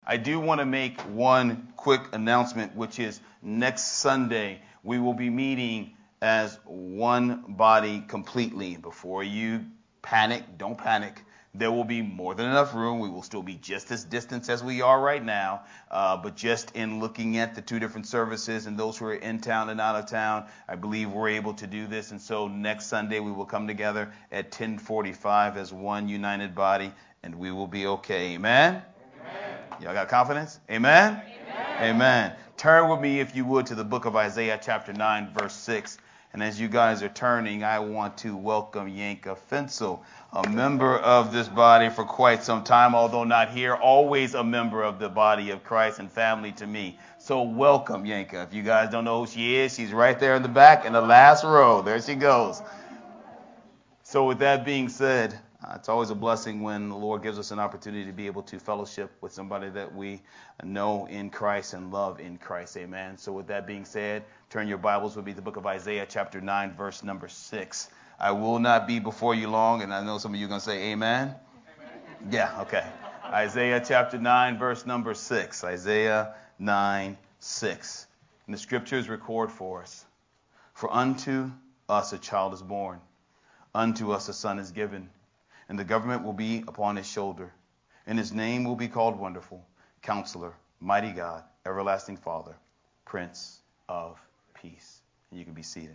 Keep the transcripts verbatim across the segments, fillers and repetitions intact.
I do want to make one quick announcement, which is next Sunday we will be meeting as one body completely. Before you panic, don't panic. There will be more than enough room. We will still be just as distant as we are right now. Uh, but just in looking at the two different services and those who are in town and out of town, I believe we're able to do this. And so next Sunday we will come together at ten forty-five as one united body, and we will be okay. Amen? Amen. Y'all got confidence? Amen? Amen? Amen. Turn with me, if you would, to the book of Isaiah chapter nine, verse six. And as you guys are turning, I want to welcome Yanka Fensel, a member of this body for quite some time, although not here, always a member of the body of Christ and family to me. So welcome, Yanka. If you guys don't know who she is, she's right there in the back in the last row. There she goes. So with that being said, uh, it's always a blessing when the Lord gives us an opportunity to be able to fellowship with somebody that we know in Christ and love in Christ. Amen. So with that being said, turn your Bibles with me to the book of Isaiah chapter nine, verse number six. I will not be before you long, and I know some of you are going to say amen. Amen. Yeah, okay. Isaiah chapter nine, verse number six. Isaiah nine, six. And the scriptures record for us. For unto us a child is born, unto us a son is given, and the government will be upon his shoulder, and his name will be called Wonderful, Counselor, Mighty God, Everlasting Father, Prince of Peace. And you can be seated.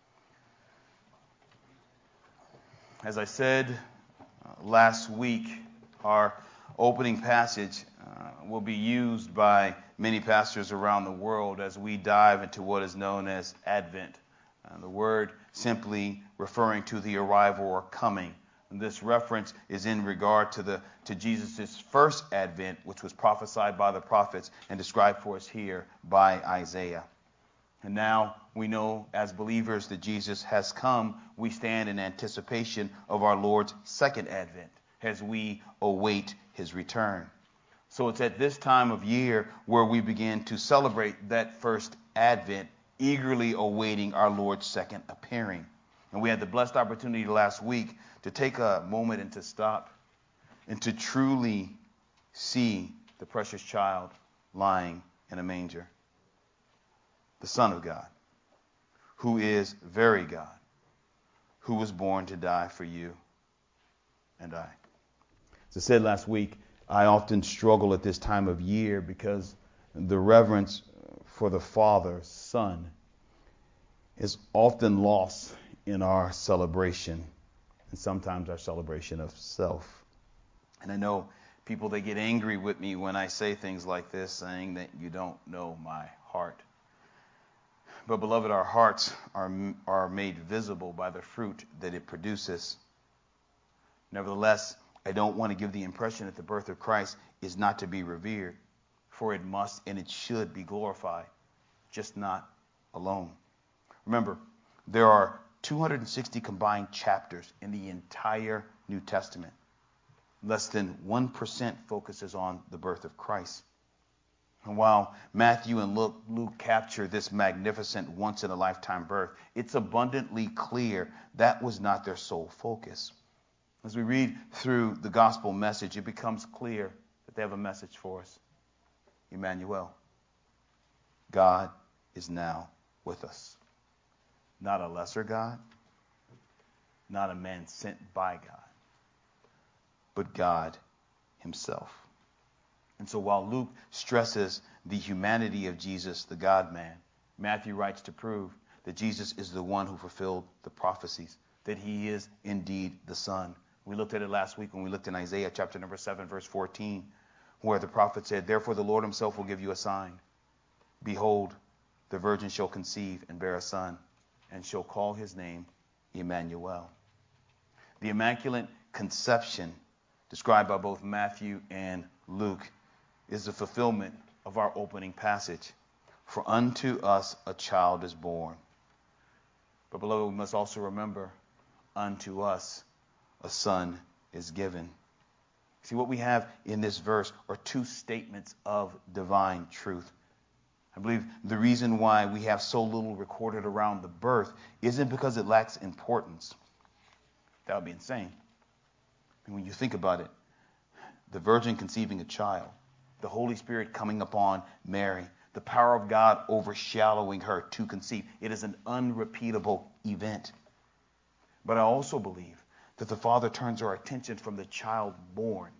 As I said uh, last week, our opening passage uh, will be used by many pastors around the world as we dive into what is known as Advent. Uh, the word simply referring to the arrival or coming. And this reference is in regard to the to Jesus' first advent, which was prophesied by the prophets and described for us here by Isaiah. And now we know as believers that Jesus has come. We stand in anticipation of our Lord's second advent as we await his return. So it's at this time of year where we begin to celebrate that first advent, eagerly awaiting our Lord's second appearing. And we had the blessed opportunity last week to take a moment and to stop and to truly see the precious child lying in a manger. The Son of God, who is very God, who was born to die for you and I. As I said last week, I often struggle at this time of year because the reverence for the Father, Son, is often lost in our celebration, and sometimes our celebration of self. And I know people, they get angry with me when I say things like this, saying that you don't know my heart. But beloved, our hearts are, are made visible by the fruit that it produces. Nevertheless, I don't want to give the impression that the birth of Christ is not to be revered, for it must and it should be glorified, just not alone. Remember, there are two hundred sixty combined chapters in the entire New Testament. Less than one percent focuses on the birth of Christ. And while Matthew and Luke, Luke capture this magnificent once-in-a-lifetime birth, it's abundantly clear that was not their sole focus. As we read through the gospel message, it becomes clear that they have a message for us. Emmanuel, God is now with us. Not a lesser God, not a man sent by God, but God himself. And so while Luke stresses the humanity of Jesus, the God-man, Matthew writes to prove that Jesus is the one who fulfilled the prophecies, that he is indeed the Son. We looked at it last week when we looked in Isaiah chapter number seven, verse fourteen, where the prophet said, "Therefore the Lord himself will give you a sign. Behold, the virgin shall conceive and bear a son, and shall call his name Emmanuel." The Immaculate Conception, described by both Matthew and Luke, is the fulfillment of our opening passage. For unto us a child is born. But beloved, we must also remember, unto us a son is given. See, what we have in this verse are two statements of divine truth. I believe the reason why we have so little recorded around the birth isn't because it lacks importance. That would be insane. And when you think about it, the virgin conceiving a child, the Holy Spirit coming upon Mary, the power of God overshadowing her to conceive. It is an unrepeatable event. But I also believe that the Father turns our attention from the child born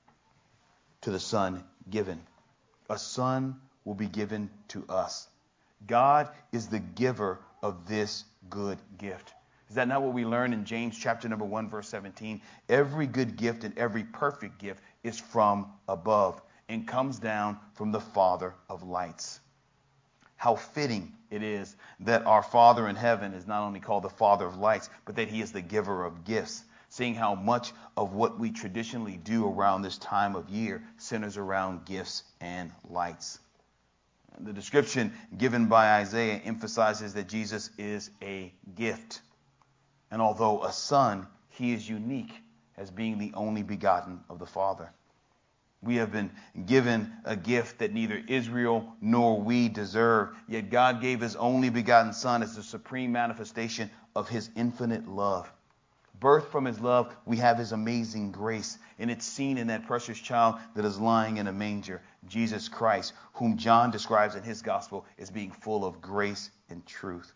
to the Son given. A son will be given to us. God is the giver of this good gift. Is that not what we learn in James chapter number one, verse seventeen? Every good gift and every perfect gift is from above and comes down from the Father of lights. How fitting it is that our Father in heaven is not only called the Father of lights, but that he is the giver of gifts. Seeing how much of what we traditionally do around this time of year centers around gifts and lights. The description given by Isaiah emphasizes that Jesus is a gift. And although a son, he is unique as being the only begotten of the Father. We have been given a gift that neither Israel nor we deserve, yet God gave his only begotten Son as the supreme manifestation of his infinite love. Birthed from his love, we have his amazing grace, and it's seen in that precious child that is lying in a manger, Jesus Christ, whom John describes in his gospel as being full of grace and truth.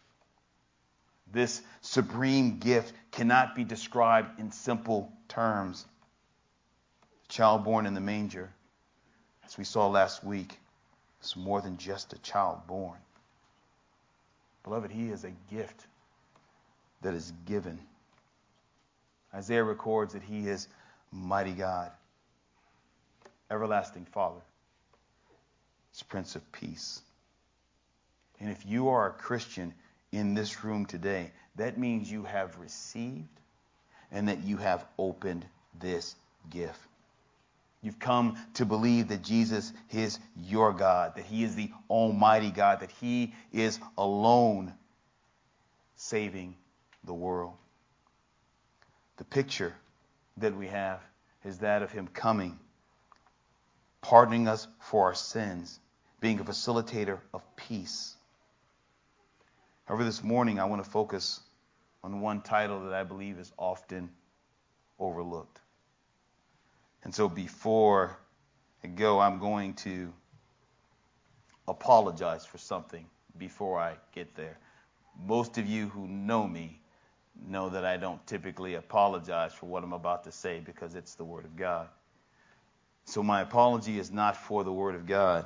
This supreme gift cannot be described in simple terms. The child born in the manger, as we saw last week, is more than just a child born. Beloved, he is a gift that is given. Isaiah records that he is mighty God, everlasting Father, his Prince of Peace. And if you are a Christian in this room today, that means you have received and that you have opened this gift. You've come to believe that Jesus is your God, that he is the Almighty God, that he is alone saving the world. The picture that we have is that of him coming, pardoning us for our sins, being a facilitator of peace. However, this morning I want to focus on one title that I believe is often overlooked. And so before I go, I'm going to apologize for something before I get there. Most of you who know me know that I don't typically apologize for what I'm about to say because it's the Word of God. So my apology is not for the Word of God,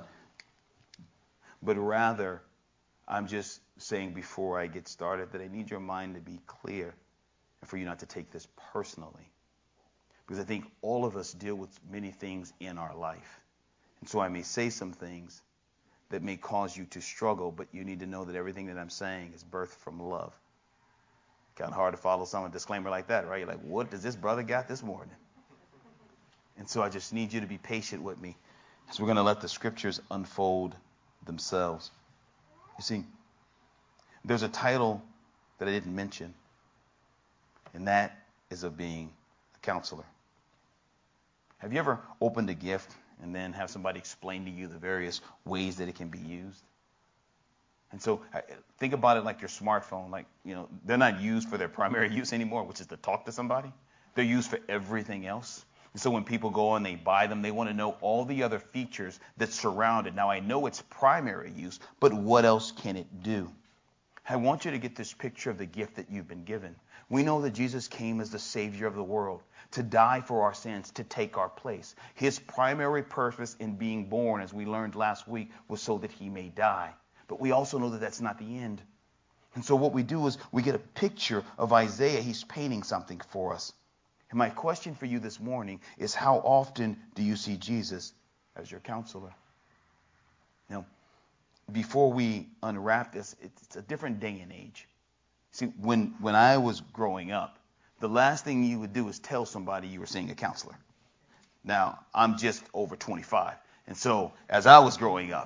but rather I'm just saying before I get started that I need your mind to be clear and for you not to take this personally. Because I think all of us deal with many things in our life. And so I may say some things that may cause you to struggle, but you need to know that everything that I'm saying is birthed from love. Kind of hard to follow some disclaimer like that, right? You're like, what does this brother got this morning? And so I just need you to be patient with me as we're going to let the scriptures unfold themselves. You see, there's a title that I didn't mention, and that is of being a counselor. Have you ever opened a gift and then have somebody explain to you the various ways that it can be used? And so think about it like your smartphone. Like, you know, they're not used for their primary use anymore, which is to talk to somebody. They're used for everything else. And so when people go and they buy them, they want to know all the other features that surround it. Now, I know it's primary use, but what else can it do? I want you to get this picture of the gift that you've been given. We know that Jesus came as the Savior of the world, to die for our sins, to take our place. His primary purpose in being born, as we learned last week, was so that he may die. But we also know that that's not the end. And so what we do is we get a picture of Isaiah. He's painting something for us. And my question for you this morning is, how often do you see Jesus as your counselor? Now, before we unwrap this, it's a different day and age. See, when, when I was growing up, the last thing you would do is tell somebody you were seeing a counselor. Now, I'm just over twenty-five. And so as I was growing up,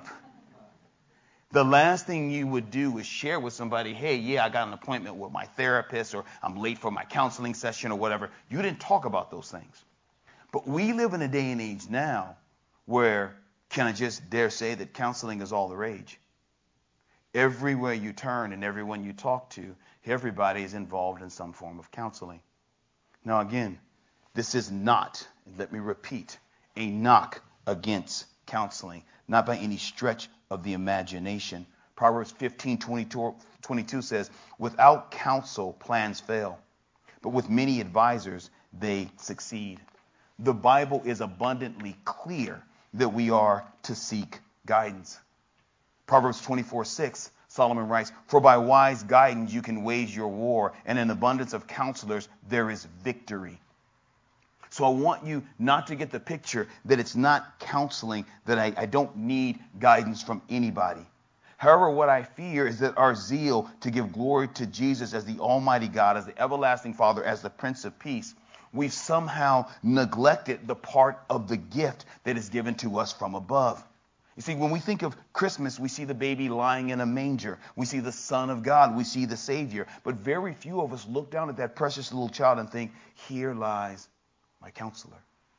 the last thing you would do is share with somebody, hey, yeah, I got an appointment with my therapist, or I'm late for my counseling session or whatever. You didn't talk about those things. But we live in a day and age now where, can I just dare say that counseling is all the rage? Everywhere you turn and everyone you talk to, everybody is involved in some form of counseling. Now, again, this is not, let me repeat, a knock against counseling, not by any stretch of the imagination. Proverbs fifteen twenty-two says, without counsel, plans fail, but with many advisors, they succeed. The Bible is abundantly clear that we are to seek guidance. Proverbs twenty-four six, Solomon writes, for by wise guidance you can wage your war, and in abundance of counselors there is victory. So I want you not to get the picture that it's not counseling, that I, I don't need guidance from anybody. However, what I fear is that our zeal to give glory to Jesus as the Almighty God, as the everlasting Father, as the Prince of Peace, we've somehow neglected the part of the gift that is given to us from above. You see, when we think of Christmas, we see the baby lying in a manger. We see the Son of God. We see the Savior. But very few of us look down at that precious little child and think, here lies my counselor.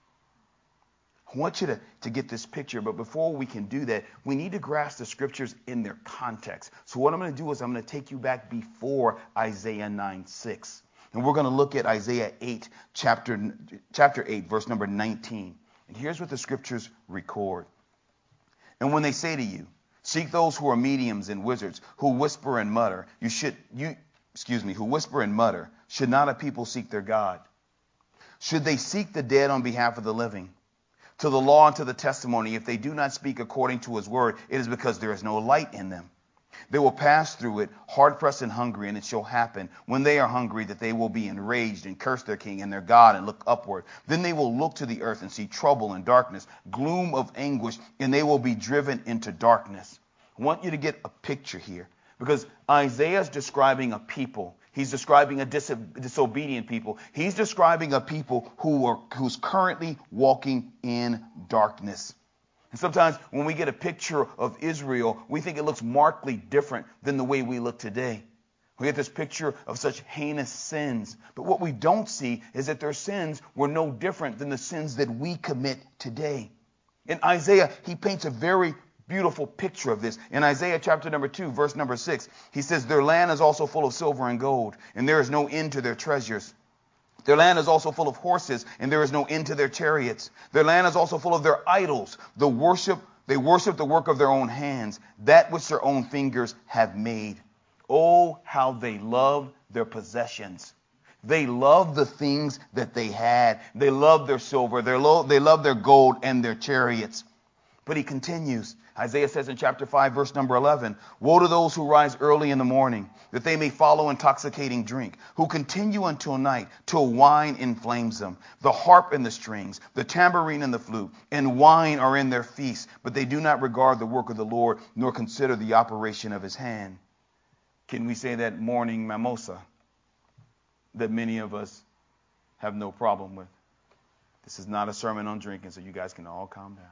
I want you to, to get this picture, but before we can do that, we need to grasp the scriptures in their context. So what I'm going to do is I'm going to take you back before Isaiah nine six. And we're going to look at Isaiah eight, chapter, chapter eight, verse number nineteen. And here's what the scriptures record. And when they say to you, seek those who are mediums and wizards, who whisper and mutter, you should, you, excuse me, who whisper and mutter, should not a people seek their God? Should they seek the dead on behalf of the living? To the law and to the testimony, if they do not speak according to his word, it is because there is no light in them. They will pass through it, hard-pressed and hungry, and it shall happen, when they are hungry, that they will be enraged and curse their king and their God and look upward. Then they will look to the earth and see trouble and darkness, gloom of anguish, and they will be driven into darkness. I want you to get a picture here, because Isaiah is describing a people. He's describing a dis- disobedient people. He's describing a people who are who's currently walking in darkness. And sometimes when we get a picture of Israel, we think it looks markedly different than the way we look today. We get this picture of such heinous sins. But what we don't see is that their sins were no different than the sins that we commit today. In Isaiah, he paints a very beautiful picture of this. In Isaiah chapter number two, verse number six, he says, their land is also full of silver and gold, and there is no end to their treasures. Their land is also full of horses, and there is no end to their chariots. Their land is also full of their idols. The worship, they worship the work of their own hands, that which their own fingers have made. Oh, how they love their possessions. They love the things that they had. They love their silver. They love, they love their gold and their chariots. But he continues. Isaiah says in chapter five, verse number eleven, woe to those who rise early in the morning, that they may follow intoxicating drink, who continue until night, till wine inflames them. The harp and the strings, the tambourine and the flute, and wine are in their feasts, but they do not regard the work of the Lord, nor consider the operation of his hand. Can we say that morning mimosa that many of us have no problem with? This is not a sermon on drinking, so you guys can all calm down.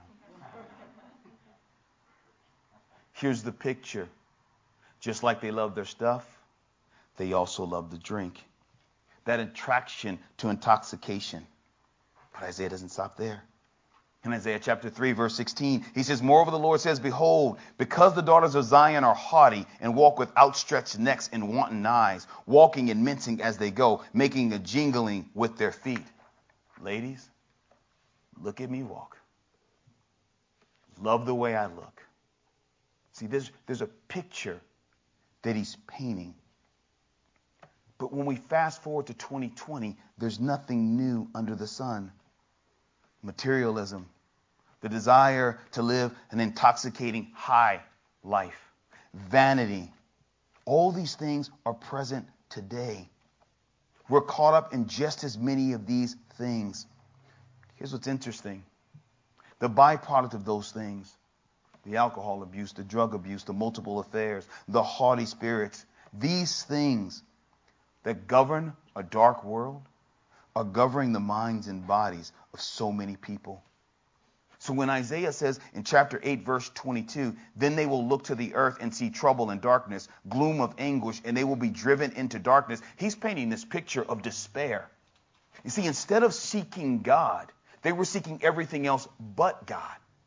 Here's the picture. Just like they love their stuff, they also love the drink. That attraction to intoxication. But Isaiah doesn't stop there. In Isaiah chapter three, verse sixteen, he says, moreover, the Lord says, behold, because the daughters of Zion are haughty and walk with outstretched necks and wanton eyes, walking and mincing as they go, making a jingling with their feet. Ladies, look at me walk. Love the way I look. See, there's, there's a picture that he's painting. But when we fast forward to twenty twenty, there's nothing new under the sun. Materialism, the desire to live an intoxicating high life, vanity, all these things are present today. We're caught up in just as many of these things. Here's what's interesting. The byproduct of those things, the alcohol abuse, the drug abuse, the multiple affairs, the haughty spirits, these things that govern a dark world are governing the minds and bodies of so many people. So when Isaiah says in chapter eight, verse twenty-two, then they will look to the earth and see trouble and darkness, gloom of anguish, and they will be driven into darkness, he's painting this picture of despair. You see, instead of seeking God, they were seeking everything else but God.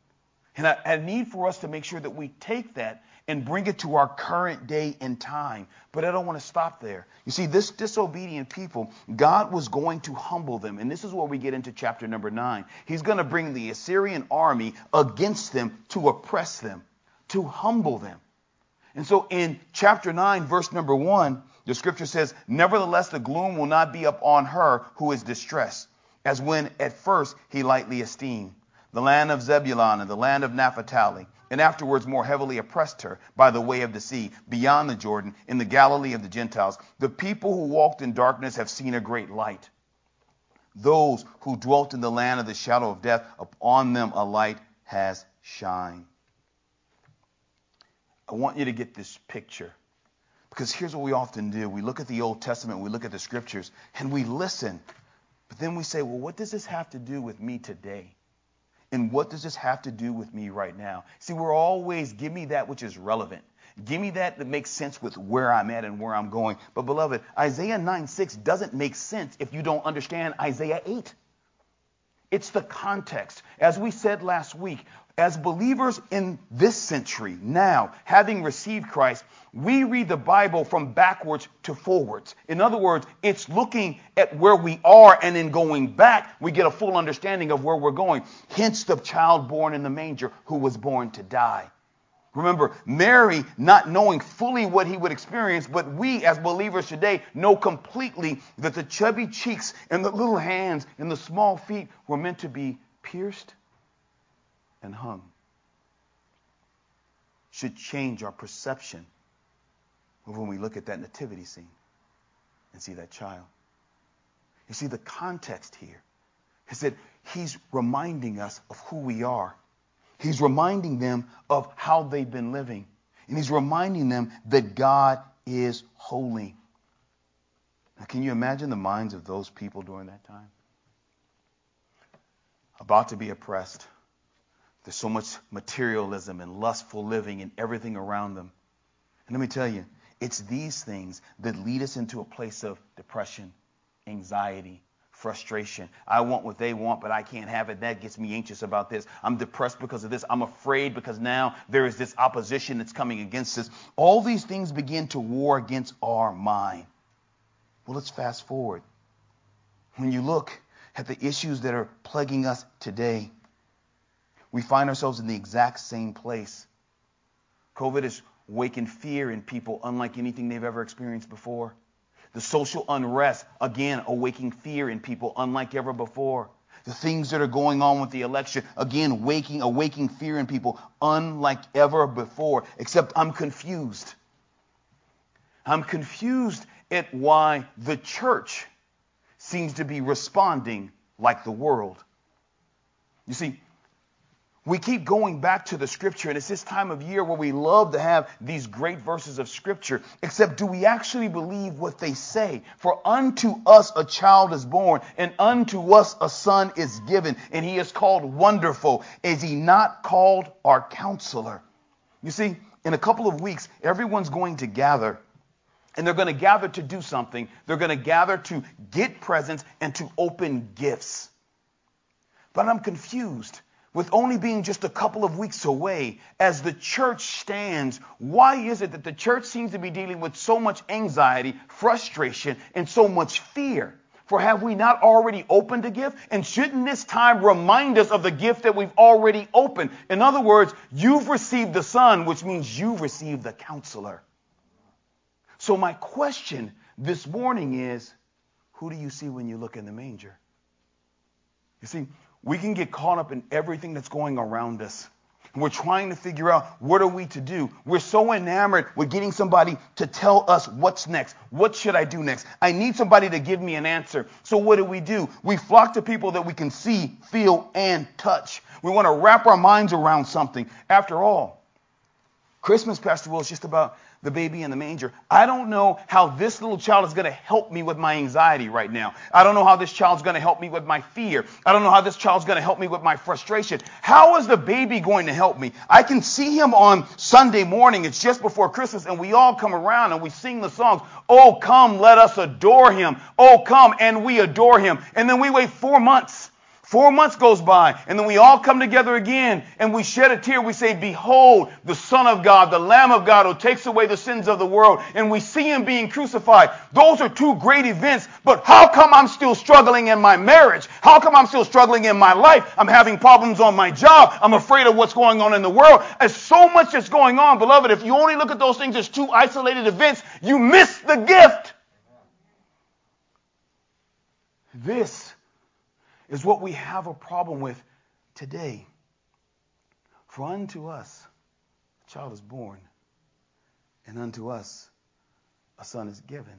And I, I need for us to make sure that we take that and bring it to our current day and time. But I don't want to stop there. You see, this disobedient people, God was going to humble them. And this is where we get into chapter number nine. He's going to bring the Assyrian army against them to oppress them, to humble them. And so in chapter nine, verse number one, the scripture says, nevertheless, the gloom will not be upon her who is distressed, as when at first he lightly esteemed the land of Zebulun and the land of Naphtali, and afterwards more heavily oppressed her by the way of the sea, beyond the Jordan, in the Galilee of the Gentiles. The people who walked in darkness have seen a great light. Those who dwelt in the land of the shadow of death, upon them a light has shined. I want you to get this picture, because here's what we often do. We look at the Old Testament, we look at the scriptures, and we listen. But then we say, well, what does this have to do with me today? And what does this have to do with me right now? See, we're always, give me that which is relevant. Give me that that makes sense with where I'm at and where I'm going. But beloved, Isaiah nine six doesn't make sense if you don't understand Isaiah eight. It's the context. As we said last week, as believers in this century, now, having received Christ, we read the Bible from backwards to forwards. In other words, it's looking at where we are, and in going back, we get a full understanding of where we're going. Hence the child born in the manger who was born to die. Remember, Mary not knowing fully what he would experience, but we as believers today know completely that the chubby cheeks and the little hands and the small feet were meant to be pierced and hung. Should change our perception of when we look at that nativity scene and see that child. You see, the context here is that he's reminding us of who we are. He's reminding them of how they've been living. And he's reminding them that God is holy. Now, can you imagine the minds of those people during that time? About to be oppressed. There's so much materialism and lustful living and everything around them. And let me tell you, it's these things that lead us into a place of depression, anxiety, frustration. I want what they want, but I can't have it. That gets me anxious about this. I'm depressed because of this. I'm afraid because now there is this opposition that's coming against us. All these things begin to war against our mind. Well, let's fast forward. When you look at the issues that are plaguing us today, we find ourselves in the exact same place. COVID has awakened fear in people unlike anything they've ever experienced before. The social unrest, again, awakening fear in people unlike ever before. The things that are going on with the election, again, waking, awakening fear in people unlike ever before. Except I'm confused. I'm confused at why the church seems to be responding like the world. You see, we keep going back to the scripture, and it's this time of year where we love to have these great verses of scripture. Except, do we actually believe what they say? For unto us a child is born, and unto us a son is given, and he is called Wonderful. Is he not called our Counselor? You see, in a couple of weeks, everyone's going to gather, and they're going to gather to do something. They're going to gather to get presents and to open gifts. But I'm confused. With only being just a couple of weeks away, as the church stands, why is it that the church seems to be dealing with so much anxiety, frustration, and so much fear? For have we not already opened a gift? And shouldn't this time remind us of the gift that we've already opened? In other words, you've received the Son, which means you've received the Counselor. So my question this morning is, who do you see when you look in the manger? You see, we can get caught up in everything that's going around us. We're trying to figure out what are we to do. We're so enamored with getting somebody to tell us what's next. What should I do next? I need somebody to give me an answer. So what do we do? We flock to people that we can see, feel, and touch. We want to wrap our minds around something. After all, Christmas, Pastor Will, is just about the baby in the manger. I don't know how this little child is going to help me with my anxiety right now. I don't know how this child's going to help me with my fear. I don't know how this child's going to help me with my frustration. How is the baby going to help me? I can see him on Sunday morning. It's just before Christmas, and we all come around and we sing the songs. Oh, come, let us adore him. Oh, come, and we adore him. And then we wait four months. Four months goes by, and then we all come together again, and we shed a tear. We say, behold, the Son of God, the Lamb of God who takes away the sins of the world, and we see him being crucified. Those are two great events, but how come I'm still struggling in my marriage? How come I'm still struggling in my life? I'm having problems on my job. I'm afraid of what's going on in the world. There's so much that's going on, beloved. If you only look at those things as two isolated events, you miss the gift. This is what we have a problem with today. For unto us a child is born, and unto us a son is given.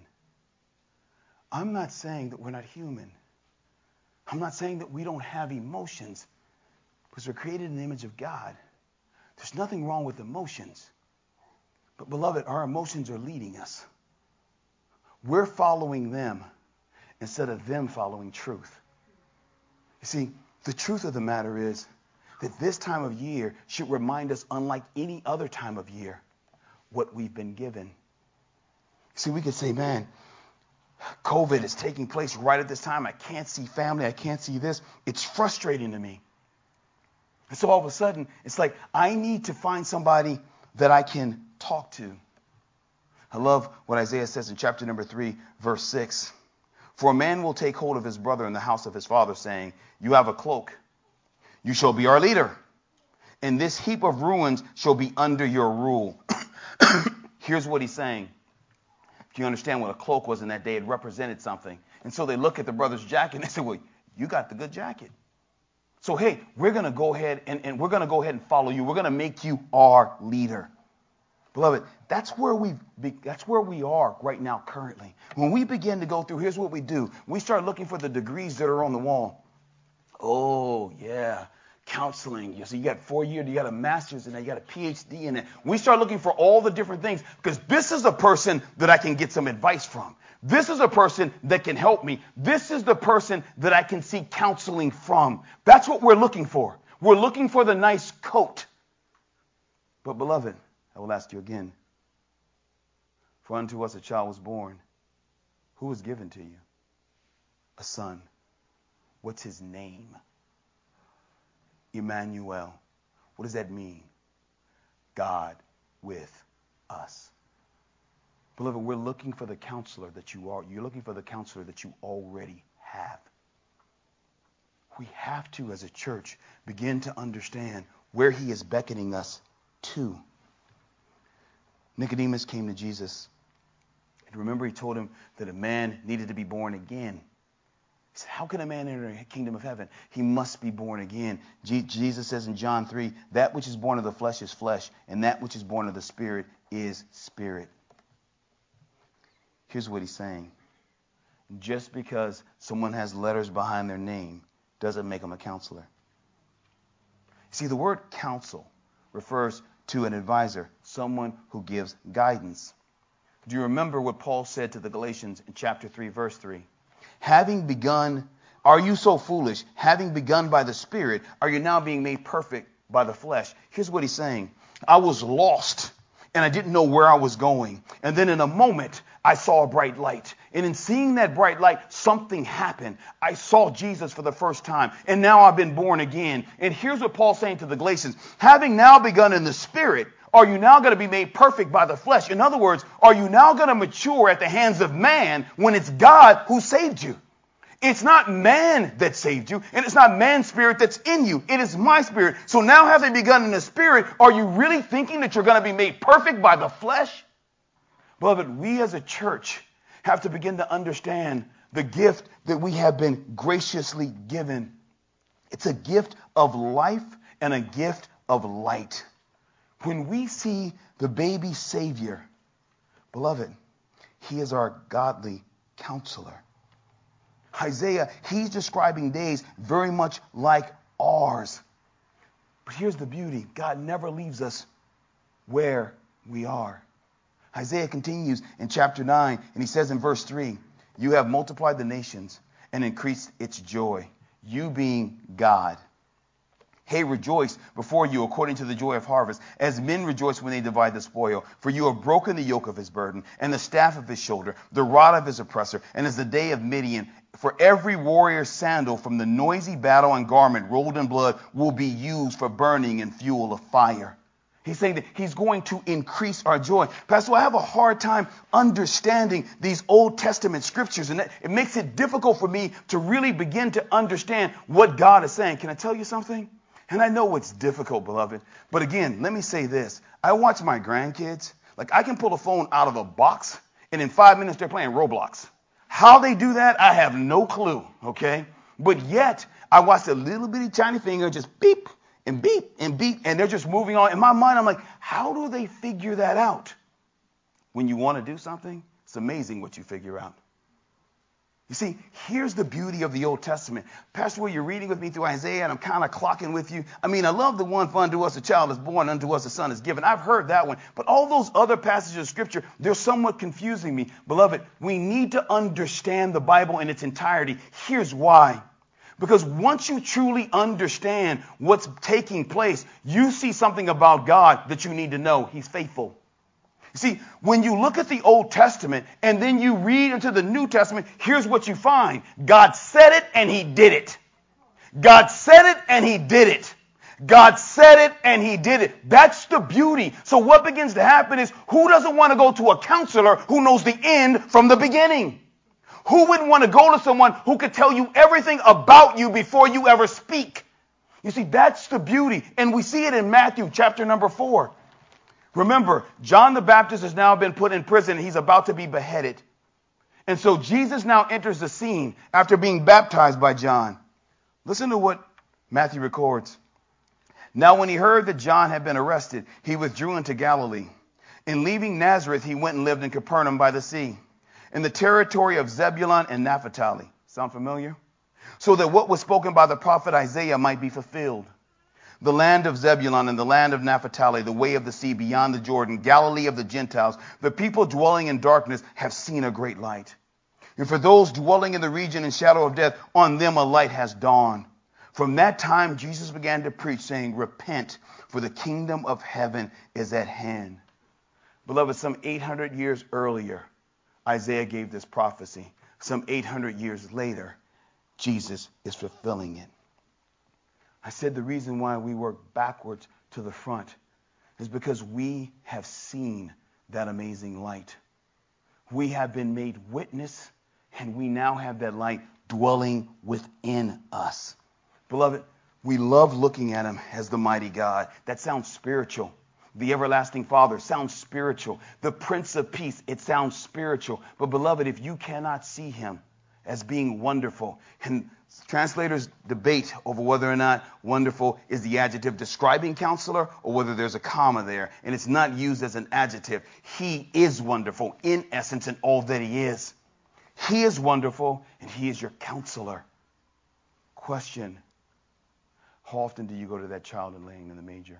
I'm not saying that we're not human. I'm not saying that we don't have emotions, because we're created in the image of God. There's nothing wrong with emotions. But beloved, our emotions are leading us. We're following them instead of them following truth. You see, the truth of the matter is that this time of year should remind us, unlike any other time of year, what we've been given. See, we could say, man, COVID is taking place right at this time. I can't see family. I can't see this. It's frustrating to me. And so all of a sudden, it's like I need to find somebody that I can talk to. I love what Isaiah says in chapter number three, verse six. For a man will take hold of his brother in the house of his father, saying, you have a cloak. You shall be our leader. And this heap of ruins shall be under your rule. Here's what he's saying. If you understand what a cloak was in that day, it represented something. And so they look at the brother's jacket and they say, well, you got the good jacket. So, hey, we're going to go ahead and, and we're going to go ahead and follow you. We're going to make you our leader. Beloved, that's where we that's where we are right now currently. When we begin to go through, here's what we do. We start looking for the degrees that are on the wall. Oh, yeah, counseling. You see, you got four years, you got a master's in it, you got a P H D in it. We start looking for all the different things because this is a person that I can get some advice from. This is a person that can help me. This is the person that I can seek counseling from. That's what we're looking for. We're looking for the nice coat. But, beloved, I will ask you again. For unto us a child was born. Who was given to you? A son. What's his name? Emmanuel. What does that mean? God with us. Beloved, we're looking for the counselor that you are. You're looking for the counselor that you already have. We have to, as a church, begin to understand where he is beckoning us to. Nicodemus came to Jesus. And remember, he told him that a man needed to be born again. He said, how can a man enter the kingdom of heaven? He must be born again. G- Jesus says in John three, that which is born of the flesh is flesh, and that which is born of the spirit is spirit. Here's what he's saying. Just because someone has letters behind their name doesn't make them a counselor. See, the word counsel refers to an advisor, someone who gives guidance. Do you remember what Paul said to the Galatians in chapter three, verse three? Having begun, are you so foolish? Having begun by the Spirit, are you now being made perfect by the flesh? Here's what he's saying. I was lost, and I didn't know where I was going. And then in a moment, I saw a bright light. And in seeing that bright light, something happened. I saw Jesus for the first time. And now I've been born again. And here's what Paul's saying to the Galatians. Having now begun in the Spirit, are you now going to be made perfect by the flesh? In other words, are you now going to mature at the hands of man when it's God who saved you? It's not man that saved you, and it's not man's spirit that's in you. It is my spirit. So now having begun in the Spirit, are you really thinking that you're going to be made perfect by the flesh? Beloved, we as a church have to begin to understand the gift that we have been graciously given. It's a gift of life and a gift of light. When we see the baby Savior, beloved, he is our godly counselor. Isaiah, he's describing days very much like ours. But here's the beauty. God never leaves us where we are. Isaiah continues in chapter nine, and he says in verse three, you have multiplied the nations and increased its joy, you being God. Hey, rejoice before you according to the joy of harvest, as men rejoice when they divide the spoil. For you have broken the yoke of his burden and the staff of his shoulder, the rod of his oppressor, and as the day of Midian, For every warrior's sandal from the noisy battle and garment rolled in blood will be used for burning and fuel of fire. He's saying that he's going to increase our joy. Pastor, I have a hard time understanding these Old Testament scriptures, and it makes it difficult for me to really begin to understand what God is saying. Can I tell you something? And I know it's difficult, beloved. But again, let me say this. I watch my grandkids. Like, I can pull a phone out of a box, and in five minutes they're playing Roblox. How they do that, I have no clue, okay? But yet, I watch a little bitty tiny finger just beep and beep and beep, and they're just moving on. In my mind, I'm like, how do they figure that out? When you want to do something, it's amazing what you figure out. You see, here's the beauty of the Old Testament. Pastor Will, you're reading with me through Isaiah, and I'm kind of clocking with you. I mean, I love the one, for unto us a child is born, unto us a son is given. I've heard that one. But all those other passages of Scripture, they're somewhat confusing me. Beloved, we need to understand the Bible in its entirety. Here's why. Because once you truly understand what's taking place, you see something about God that you need to know. He's faithful. You see, when you look at the Old Testament and then you read into the New Testament, here's what you find. God said it and he did it. God said it and he did it. God said it and he did it. That's the beauty. So what begins to happen is, who doesn't want to go to a counselor who knows the end from the beginning? Who wouldn't want to go to someone who could tell you everything about you before you ever speak? You see, that's the beauty. And we see it in Matthew chapter number four. Remember, John the Baptist has now been put in prison. He's about to be beheaded. And so Jesus now enters the scene after being baptized by John. Listen to what Matthew records. Now when he heard that John had been arrested, he withdrew into Galilee. In leaving Nazareth, he went and lived in Capernaum by the sea, in the territory of Zebulun and Naphtali. Sound familiar? So that what was spoken by the prophet Isaiah might be fulfilled. The land of Zebulun and the land of Naphtali, the way of the sea beyond the Jordan, Galilee of the Gentiles, the people dwelling in darkness have seen a great light. And for those dwelling in the region and shadow of death, on them a light has dawned. From that time, Jesus began to preach, saying, repent, for the kingdom of heaven is at hand. Beloved, some eight hundred years earlier, Isaiah gave this prophecy. Some eight hundred years later, Jesus is fulfilling it. I said the reason why we work backwards to the front is because we have seen that amazing light. We have been made witness, and we now have that light dwelling within us. Beloved, we love looking at him as the mighty God. That sounds spiritual. The everlasting Father sounds spiritual. The Prince of Peace, it sounds spiritual. But beloved, if you cannot see him as being wonderful, and translators debate over whether or not wonderful is the adjective describing counselor or whether there's a comma there, and it's not used as an adjective. He is wonderful in essence and all that he is. He is wonderful, and he is your counselor. Question: how often do you go to that child and laying in the manger?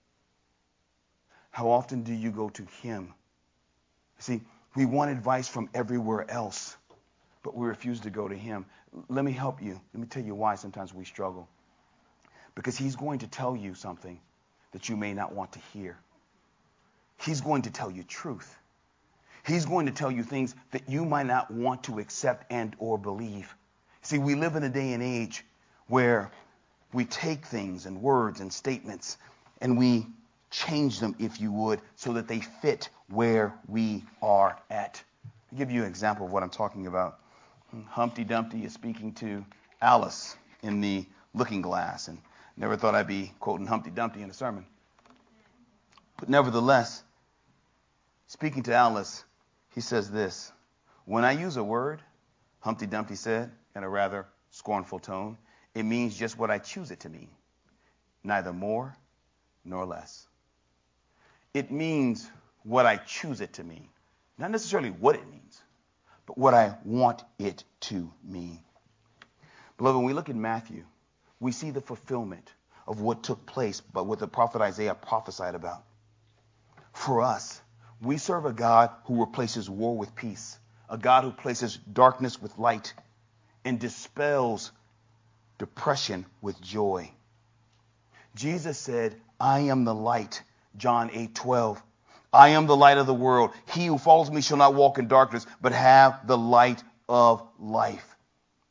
How often do you go to him? See, we want advice from everywhere else, but we refuse to go to him. Let me help you. Let me tell you why sometimes we struggle. Because he's going to tell you something that you may not want to hear. He's going to tell you truth. He's going to tell you things that you might not want to accept and or believe. See, we live in a day and age where we take things and words and statements and we change them, if you would, so that they fit where we are at. I'll give you an example of what I'm talking about. Humpty Dumpty is speaking to Alice in the looking glass, and never thought I'd be quoting Humpty Dumpty in a sermon. But nevertheless, speaking to Alice, he says this: when I use a word, Humpty Dumpty said in a rather scornful tone, it means just what I choose it to mean, neither more nor less. It means what I choose it to mean, not necessarily what it means, but what I want it to mean. Beloved, when we look at Matthew, we see the fulfillment of what took place, but what the prophet Isaiah prophesied about. For us, we serve a God who replaces war with peace, a God who places darkness with light, and dispels depression with joy. Jesus said, I am the light, John eight twelve. I am the light of the world. He who follows me shall not walk in darkness, but have the light of life.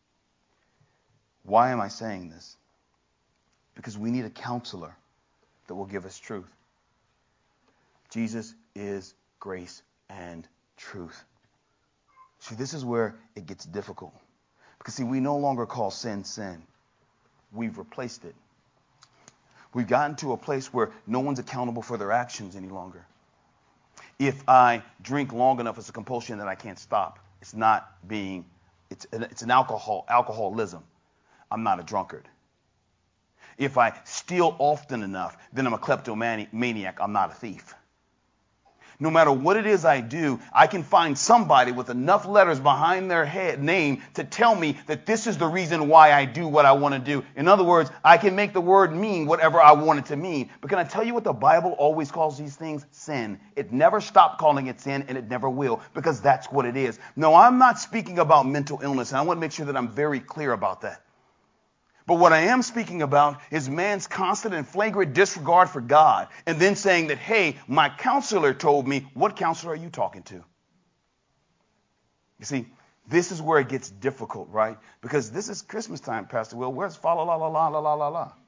Why am I saying this? Because we need a counselor that will give us truth. Jesus is grace and truth. See, this is where it gets difficult. Because, see, we no longer call sin sin. We've replaced it. We've gotten to a place where no one's accountable for their actions any longer. If I drink long enough, it's a compulsion that I can't stop. It's not being, it's an, it's an alcohol, alcoholism. I'm not a drunkard. If I steal often enough, then I'm a kleptomaniac. I'm not a thief. No matter what it is I do, I can find somebody with enough letters behind their head name to tell me that this is the reason why I do what I want to do. In other words, I can make the word mean whatever I want it to mean. But can I tell you what the Bible always calls these things? Sin. It never stopped calling it sin, and it never will, because that's what it is. No, I'm not speaking about mental illness, and I want to make sure that I'm very clear about that. But what I am speaking about is man's constant and flagrant disregard for God, and then saying that, hey, my counselor told me. What counselor are you talking to? You see, this is where it gets difficult, right? Because this is Christmas time, Pastor Will. Where's fa la la la la la la la la?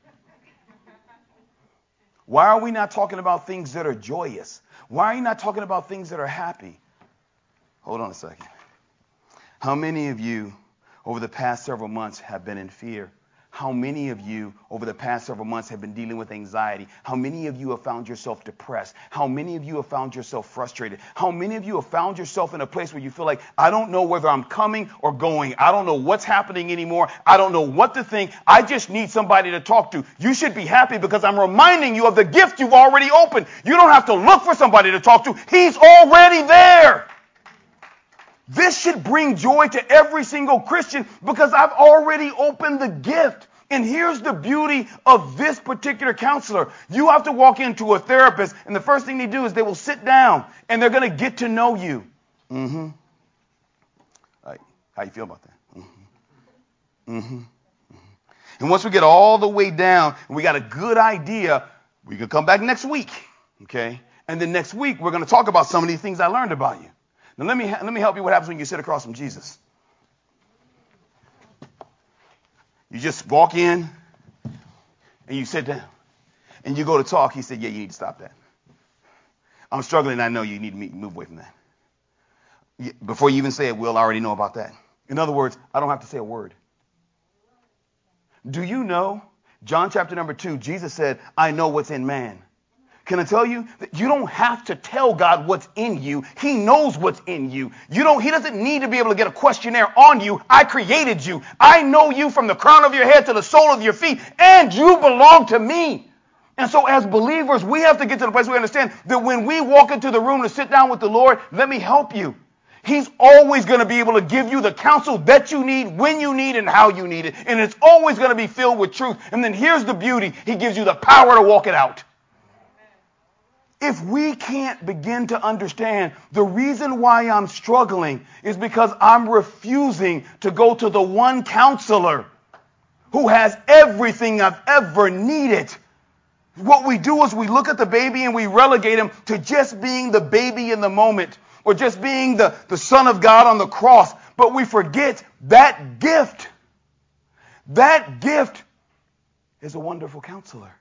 Why are we not talking about things that are joyous? Why are you not talking about things that are happy? Hold on a second. How many of you over the past several months have been in fear? How many of you over the past several months have been dealing with anxiety? How many of you have found yourself depressed? How many of you have found yourself frustrated? How many of you have found yourself in a place where you feel like, I don't know whether I'm coming or going. I don't know what's happening anymore. I don't know what to think. I just need somebody to talk to. You should be happy because I'm reminding you of the gift you've already opened. You don't have to look for somebody to talk to. He's already there. This should bring joy to every single Christian because I've already opened the gift. And here's the beauty of this particular counselor. You have to walk into a therapist, and the first thing they do is they will sit down, and they're going to get to know you. Mm-hmm. Right. How you feel about that? Mm-hmm. Mm-hmm. Mm-hmm. And once we get all the way down, and we got a good idea, we can come back next week, okay? And then next week, we're going to talk about some of these things I learned about you. Now, let me let me help you what happens when you sit across from Jesus. You just walk in, and you sit down, and you go to talk. He said, yeah, you need to stop that. I'm struggling, and I know you need to move away from that. Before you even say it, Will, I already know about that. In other words, I don't have to say a word. Do you know, John chapter number two, Jesus said, I know what's in man. Can I tell you that you don't have to tell God what's in you. He knows what's in you. You don't, he doesn't need to be able to get a questionnaire on you. I created you. I know you from the crown of your head to the sole of your feet, and you belong to me. And so as believers, we have to get to the place where we understand that when we walk into the room to sit down with the Lord, let me help you. He's always going to be able to give you the counsel that you need, when you need, and how you need it. And it's always going to be filled with truth. And then here's the beauty. He gives you the power to walk it out. If we can't begin to understand the reason why I'm struggling is because I'm refusing to go to the one counselor who has everything I've ever needed. What we do is we look at the baby and we relegate him to just being the baby in the moment or just being the, the Son of God on the cross. But we forget that gift. That gift is a wonderful counselor.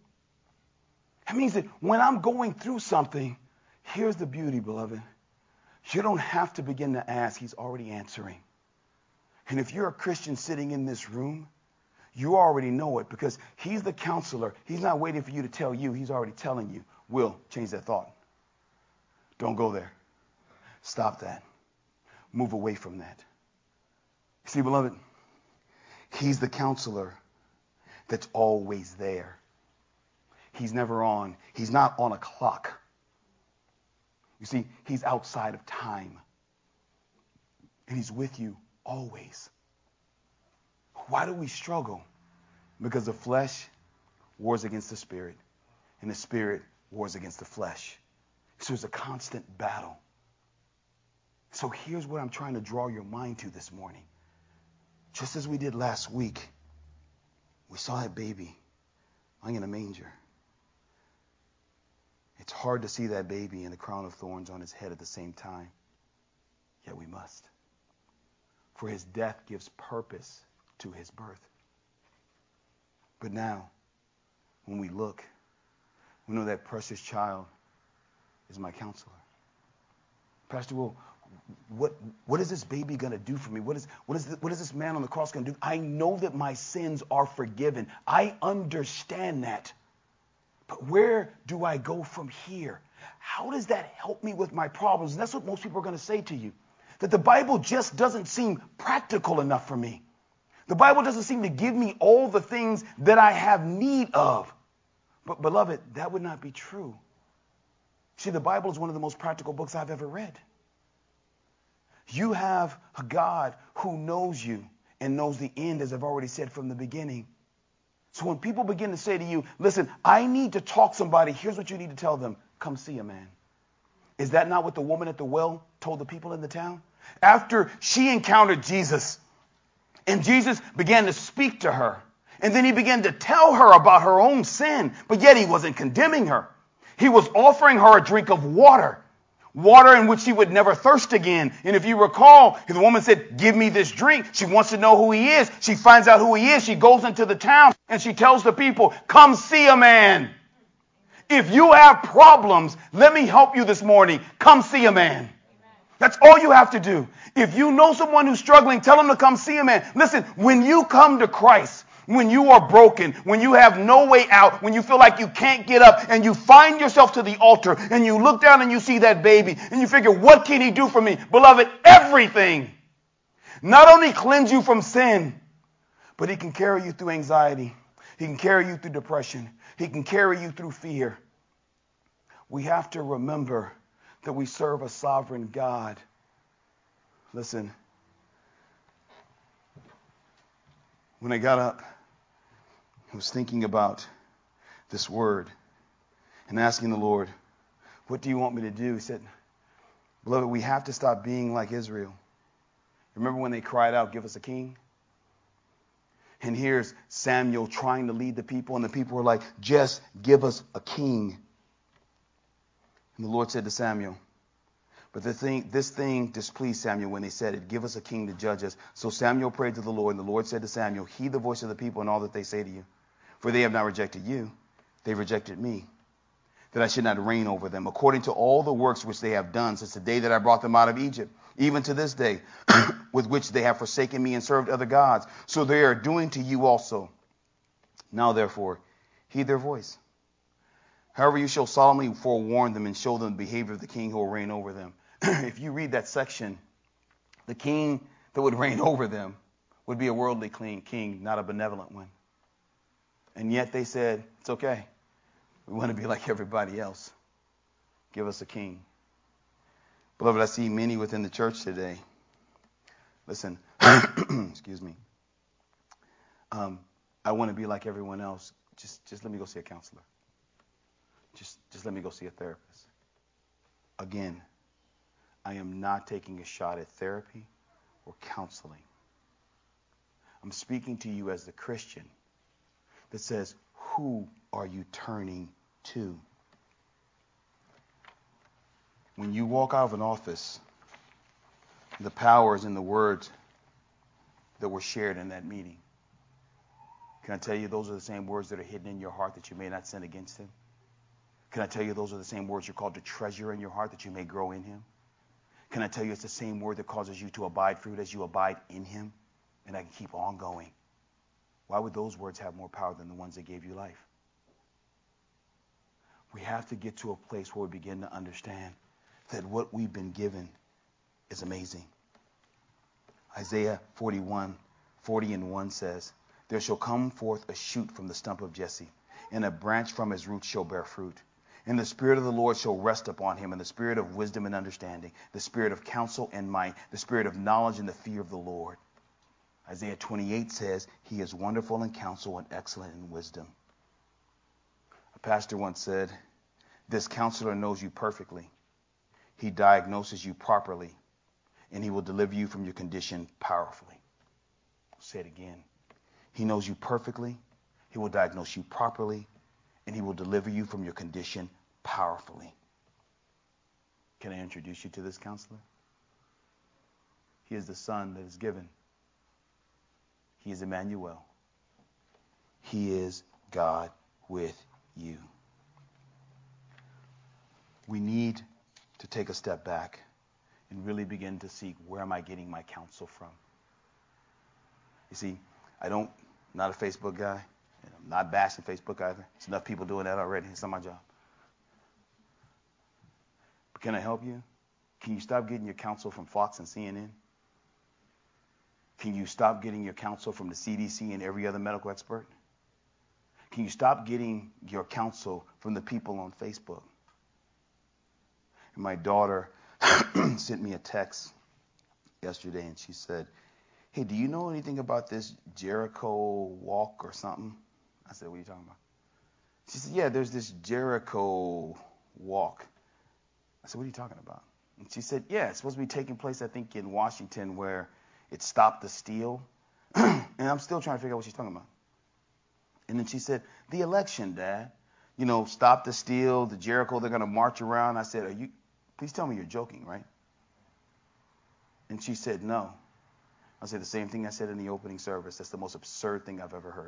That means that when I'm going through something, here's the beauty, beloved. You don't have to begin to ask. He's already answering. And if you're a Christian sitting in this room, you already know it because he's the counselor. He's not waiting for you to tell you. He's already telling you. Will, change that thought. Don't go there. Stop that. Move away from that. See, beloved, he's the counselor that's always there. He's never on. He's not on a clock. You see, he's outside of time. And he's with you always. Why do we struggle? Because the flesh wars against the spirit, and the spirit wars against the flesh. So it's a constant battle. So here's what I'm trying to draw your mind to this morning. Just as we did last week, we saw that baby lying in a manger. It's hard to see that baby and the crown of thorns on his head at the same time. Yet we must. For his death gives purpose to his birth. But now, when we look, we know that precious child is my counselor. Pastor Will, what what is this baby going to do for me? What is what is this, what is this man on the cross going to do? I know that my sins are forgiven. I understand that. But where do I go from here? How does that help me with my problems? And that's what most people are going to say to you. That the Bible just doesn't seem practical enough for me. The Bible doesn't seem to give me all the things that I have need of. But beloved, that would not be true. See, the Bible is one of the most practical books I've ever read. You have a God who knows you and knows the end, as I've already said from the beginning. So when people begin to say to you, listen, I need to talk to somebody, here's what you need to tell them. Come see a man. Is that not what the woman at the well told the people in the town? After she encountered Jesus, and Jesus began to speak to her, and then he began to tell her about her own sin, but yet he wasn't condemning her. He was offering her a drink of water, water in which she would never thirst again. And if you recall, the woman said, give me this drink. She wants to know who he is. She finds out who he is. She goes into the town and she tells the people, come see a man. If you have problems, let me help you this morning. Come see a man. That's all you have to do. If you know someone who's struggling, tell them to come see a man. Listen, when you come to Christ, when you are broken, when you have no way out, when you feel like you can't get up, and you find yourself to the altar, and you look down and you see that baby, and you figure, what can he do for me? Beloved, everything. Not only cleanse you from sin, but he can carry you through anxiety. He can carry you through depression. He can carry you through fear. We have to remember that we serve a sovereign God. Listen, when I got up, I was thinking about this word and asking the Lord, what do you want me to do? He said, beloved, we have to stop being like Israel. Remember when they cried out, give us a king? And here's Samuel trying to lead the people, and the people were like, just give us a king. And the Lord said to Samuel, but the thing, this thing displeased Samuel when they said it, give us a king to judge us. So Samuel prayed to the Lord, and the Lord said to Samuel, heed the voice of the people and all that they say to you. For they have not rejected you, they rejected me, that I should not reign over them, according to all the works which they have done since the day that I brought them out of Egypt, even to this day, with which they have forsaken me and served other gods. So they are doing to you also. Now therefore, heed their voice. However, you shall solemnly forewarn them and show them the behavior of the king who will reign over them. If you read that section, the king that would reign over them would be a worldly king, not a benevolent one. And yet they said, it's okay. We want to be like everybody else. Give us a king. Beloved, I see many within the church today. Listen, excuse me. Um, I want to be like everyone else. Just, just let me go see a counselor. Just, just let me go see a therapist. Again, I am not taking a shot at therapy or counseling. I'm speaking to you as the Christian that says, who are you turning to? When you walk out of an office, the power is in the words that were shared in that meeting. Can I tell you those are the same words that are hidden in your heart that you may not sin against him? Can I tell you those are the same words you're called to treasure in your heart that you may grow in him? Can I tell you it's the same word that causes you to abide fruit as you abide in him? And I can keep on going. Why would those words have more power than the ones that gave you life? We have to get to a place where we begin to understand that what we've been given is amazing. Isaiah forty-one, forty and one says, there shall come forth a shoot from the stump of Jesse, and a branch from his roots shall bear fruit. And the Spirit of the Lord shall rest upon him, and the Spirit of wisdom and understanding, the Spirit of counsel and might, the Spirit of knowledge and the fear of the Lord. Isaiah twenty-eight says, he is wonderful in counsel and excellent in wisdom. A pastor once said, this counselor knows you perfectly. He diagnoses you properly, and he will deliver you from your condition powerfully. I'll say it again. He knows you perfectly. He will diagnose you properly, and he will deliver you from your condition powerfully. Can I introduce you to this counselor? He is the Son that is given. He is Emmanuel. He is God with you. We need to take a step back and really begin to seek, where am I getting my counsel from? You see, I don't, I'm not a Facebook guy. And I'm not bashing Facebook either. There's enough people doing that already. It's not my job. But can I help you? Can you stop getting your counsel from Fox and C N N? Can you stop getting your counsel from the C D C and every other medical expert? Can you stop getting your counsel from the people on Facebook? And my daughter sent me a text yesterday, and she said, hey, do you know anything about this Jericho walk or something? I said, what are you talking about? She said, yeah, there's this Jericho walk. I said, what are you talking about? And she said, yeah, it's supposed to be taking place, I think, in Washington, where it stopped the steal. And I'm still trying to figure out what she's talking about. And then she said, the election, Dad. You know, stop the steal, the Jericho, they're going to march around. I said, are you, please tell me you're joking, right? And she said, no. I said the same thing I said in the opening service. That's the most absurd thing I've ever heard.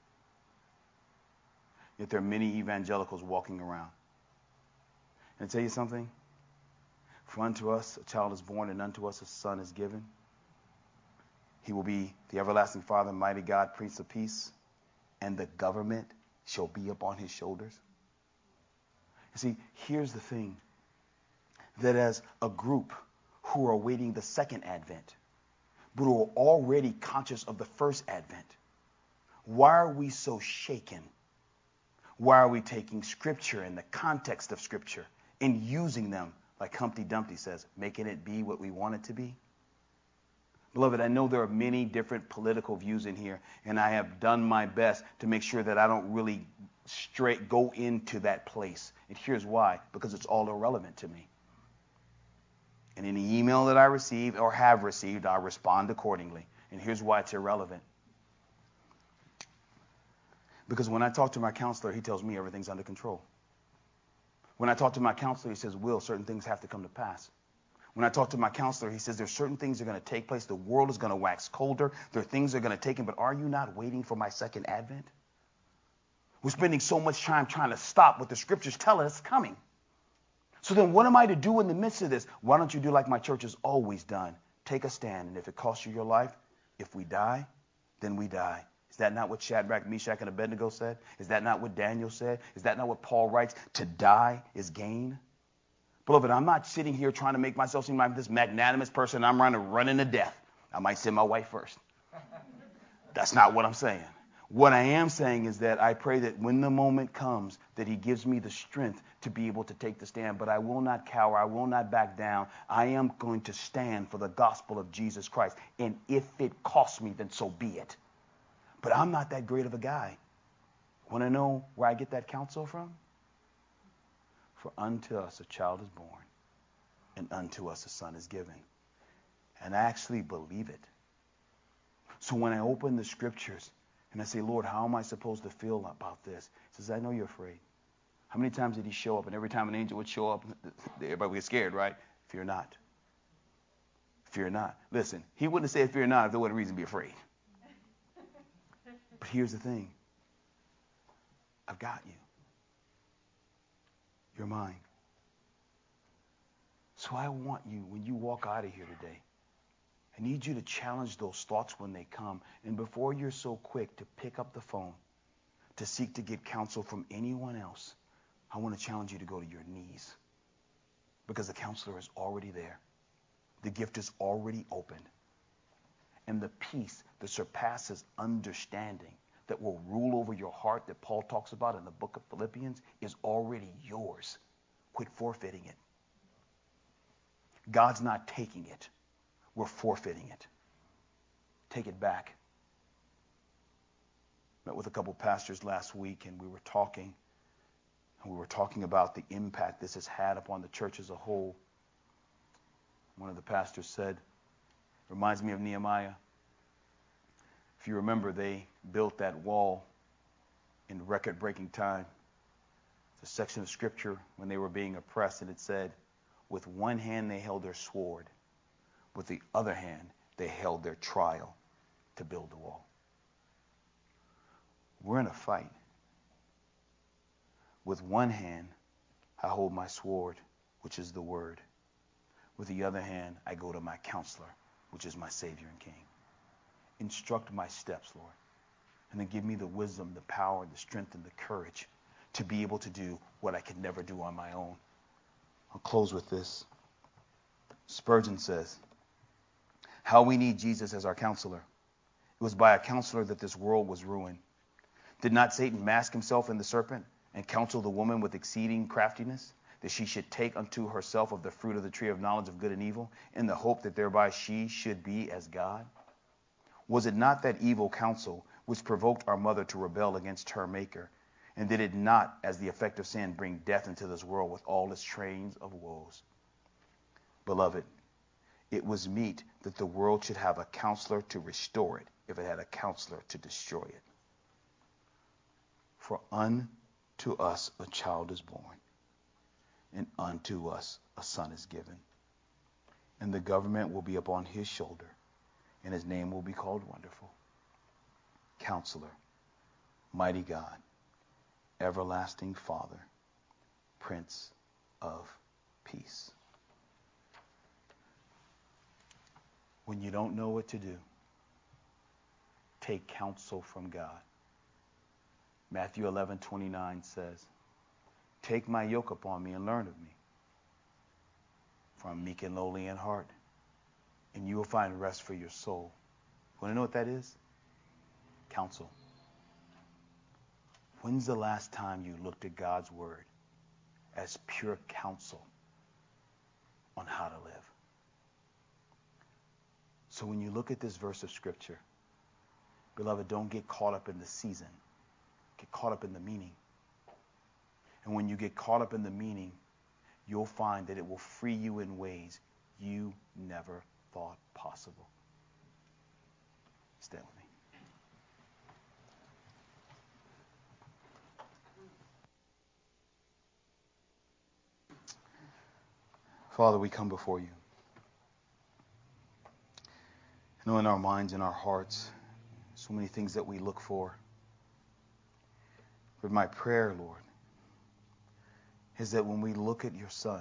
Yet there are many evangelicals walking around. And I tell you something, for unto us a child is born, and unto us a son is given. He will be the everlasting Father, mighty God, Prince of Peace, and the government shall be upon his shoulders. You see, here's the thing, that as a group who are awaiting the second advent, but who are already conscious of the first advent, why are we so shaken? Why are we taking Scripture and the context of Scripture and using them, like Humpty Dumpty says, making it be what we want it to be? Beloved, I know there are many different political views in here, and I have done my best to make sure that I don't really straight go into that place. And here's why, because it's all irrelevant to me. And any email that I receive or have received, I'll respond accordingly. And here's why it's irrelevant. Because when I talk to my counselor, he tells me everything's under control. When I talk to my counselor, he says, Will, certain things have to come to pass. When I talk to my counselor, he says there's certain things that are going to take place. The world is going to wax colder. There are things that are going to take in. But are you not waiting for my second advent? We're spending so much time trying to stop what the Scriptures tell us is coming. So then what am I to do in the midst of this? Why don't you do like my church has always done? Take a stand. And if it costs you your life, if we die, then we die. Is that not what Shadrach, Meshach, and Abednego said? Is that not what Daniel said? Is that not what Paul writes? To die is gain. Beloved, I'm not sitting here trying to make myself seem like this magnanimous person. I'm trying to run into death. I might send my wife first. That's not what I'm saying. What I am saying is that I pray that when the moment comes, that he gives me the strength to be able to take the stand. But I will not cower. I will not back down. I am going to stand for the gospel of Jesus Christ. And if it costs me, then so be it. But I'm not that great of a guy. Want to know where I get that counsel from? For unto us a child is born, and unto us a son is given. And I actually believe it. So when I open the Scriptures and I say, Lord, how am I supposed to feel about this? He says, I know you're afraid. How many times did he show up? And every time an angel would show up, everybody would get scared, right? Fear not. Fear not. Listen, he wouldn't have said fear not if there wasn't a reason to be afraid. But here's the thing. I've got you. You're mine. So I want you, when you walk out of here today, I need you to challenge those thoughts when they come. And before you're so quick to pick up the phone, to seek to get counsel from anyone else, I want to challenge you to go to your knees. Because the counselor is already there. The gift is already opened. And the peace that surpasses understanding, that will rule over your heart, that Paul talks about in the book of Philippians, is already yours. Quit forfeiting it. God's not taking it. We're forfeiting it. Take it back. Met with a couple pastors last week, and we were talking, and we were talking about the impact this has had upon the church as a whole. One of the pastors said, reminds me of Nehemiah. If you remember, they built that wall in record-breaking time. It's a section of Scripture when they were being oppressed, and it said, with one hand they held their sword. With the other hand, they held their trial to build the wall. We're in a fight. With one hand, I hold my sword, which is the word. With the other hand, I go to my counselor, which is my Savior and King. Instruct my steps, Lord. And then give me the wisdom, the power, the strength, and the courage to be able to do what I could never do on my own. I'll close with this. Spurgeon says, how we need Jesus as our counselor. It was by a counselor that this world was ruined. Did not Satan mask himself in the serpent and counsel the woman with exceeding craftiness, that she should take unto herself of the fruit of the tree of knowledge of good and evil, in the hope that thereby she should be as God? Was it not that evil counsel which provoked our mother to rebel against her Maker? And did it not, as the effect of sin, bring death into this world with all its trains of woes? Beloved, it was meet that the world should have a counselor to restore it, if it had a counselor to destroy it. For unto us a child is born, and unto us a son is given. And the government will be upon his shoulder, and his name will be called Wonderful, Counselor, Mighty God, Everlasting Father, Prince of Peace. When you don't know what to do, take counsel from God. Matthew eleven twenty-nine says, take my yoke upon me and learn of me, for I'm meek and lowly in heart, and you will find rest for your soul. Want to know what that is? Counsel. When's the last time you looked at God's word as pure counsel on how to live? So when you look at this verse of Scripture, beloved, don't get caught up in the season. Get caught up in the meaning. And when you get caught up in the meaning, you'll find that it will free you in ways you never thought possible. Stand with me. Father, we come before you. I know in our minds and our hearts, so many things that we look for. But my prayer, Lord, is that when we look at your Son,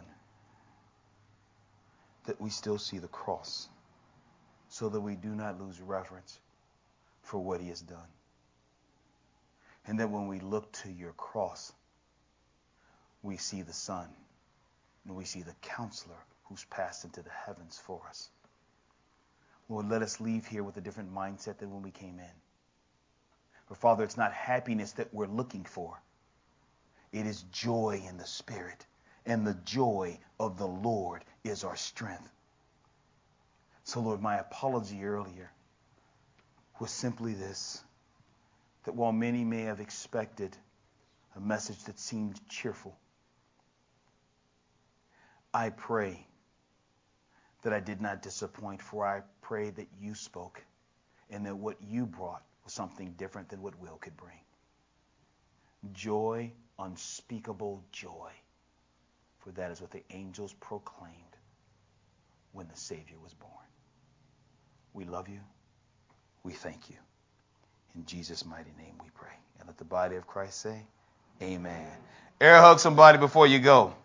that we still see the cross, so that we do not lose reverence for what he has done. And that when we look to your cross, we see the Son, and we see the Counselor who's passed into the heavens for us. Lord, let us leave here with a different mindset than when we came in. But Father, it's not happiness that we're looking for. It is joy in the Spirit. And the joy of the Lord is our strength. So Lord, my apology earlier was simply this, that while many may have expected a message that seemed cheerful, I pray that I did not disappoint, for I pray that you spoke and that what you brought was something different than what Will could bring. Joy, unspeakable joy, for that is what the angels proclaimed when the Savior was born. We love you. We thank you. In Jesus' mighty name we pray. And let the body of Christ say, amen. Air hug somebody before you go.